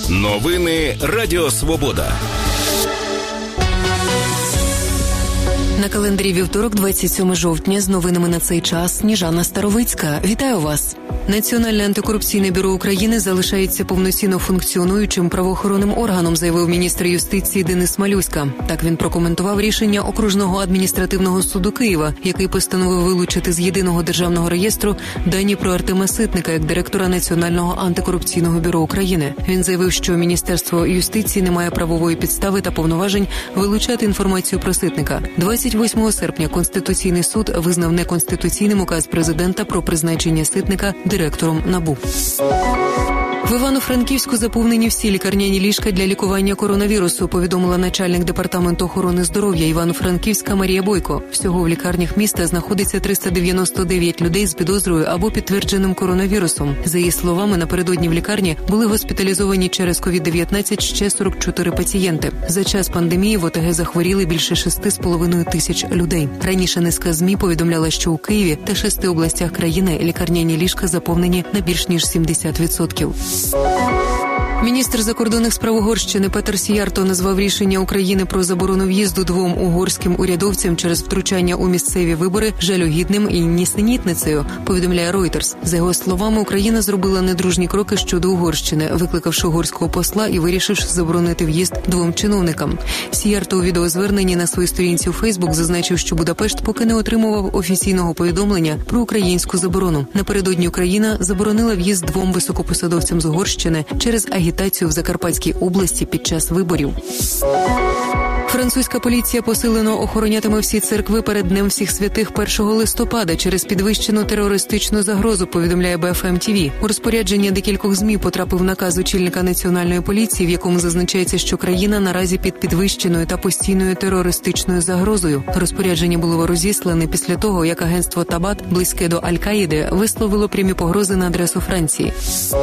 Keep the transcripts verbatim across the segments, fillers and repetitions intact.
Новини Радіо Свобода. На календарі вівторок, двадцять сьоме жовтня, з новинами на цей час Сніжана Старовицька. Вітаю вас! Національне антикорупційне бюро України залишається повноцінно функціонуючим правоохоронним органом, заявив міністр юстиції Денис Малюська. Так він прокоментував рішення Окружного адміністративного суду Києва, який постановив вилучити з єдиного державного реєстру дані про Артема Ситника як директора Національного антикорупційного бюро України. Він заявив, що Міністерство юстиції не має правової підстави та повноважень вилучати інформацію про Ситника. двадцять восьмого серпня Конституційний суд визнав неконституційним указ президента про призначення Ситника директором НАБУ. В Івано-Франківську заповнені всі лікарняні ліжка для лікування коронавірусу, повідомила начальник департаменту охорони здоров'я Івано-Франківська Марія Бойко. Всього в лікарнях міста знаходиться триста дев'яносто дев'ять людей з підозрою або підтвердженим коронавірусом. За її словами, напередодні в лікарні були госпіталізовані через ковід дев'ятнадцять ще сорок чотири пацієнти. За час пандемії в ОТГ захворіли більше шести з половиною тисяч людей. Раніше низка ЗМІ повідомляла, що у Києві та шести областях країни лікарняні ліжка заповнені на більш ніж сімдесят відсотків. Міністр закордонних справ Угорщини Петер Сіярто назвав рішення України про заборону в'їзду двом угорським урядовцям через втручання у місцеві вибори жалюгідним і нісенітницею, повідомляє Reuters. За його словами, Україна зробила недружні кроки щодо Угорщини, викликавши угорського посла і вирішивши заборонити в'їзд двом чиновникам. Сіярто у відеозверненні на своїй сторінці у Фейсбук зазначив, що Будапешт поки не отримував офіційного повідомлення про українську заборону. Напередодні Україна заборонила в'їзд двом високопосадовцям з Угорщини через агітацію в Закарпатській області під час виборів. Французька поліція посилено охоронятиме всі церкви перед Днем всіх святих першого листопада через підвищену терористичну загрозу, повідомляє Б Ф М Ті Ві. У розпорядження декількох ЗМІ потрапив наказ очільника національної поліції, в якому зазначається, що країна наразі під підвищеною та постійною терористичною загрозою. Розпорядження було розіслане після того, як агентство Табат, близьке до Аль-Каїди, висловило прямі погрози на адресу Франції.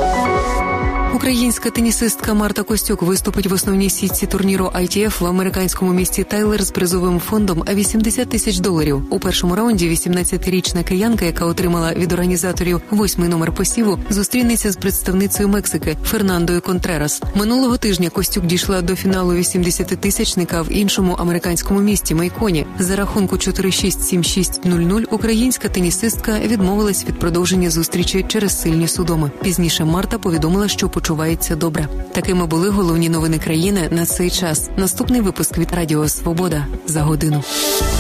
Українська тенісистка Марта Костюк виступить в основній сітці турніру Ай Ті Еф в американському місті Тайлер з призовим фондом вісімдесят тисяч доларів. У першому раунді вісімнадцятирічна киянка, яка отримала від організаторів восьмий номер посіву, зустрінеться з представницею Мексики Фернандою Контрерас. Минулого тижня Костюк дійшла до фіналу вісімдесятитисячника в іншому американському місті Майконі. За рахунку чотири шість сім шість нуль нуль українська тенісистка відмовилась від продовження зустрічі через сильні судоми. Пізніше Марта повідомила, що почувається добре. Такими були головні новини країни на цей час. Наступний випуск від Радіо Свобода за годину.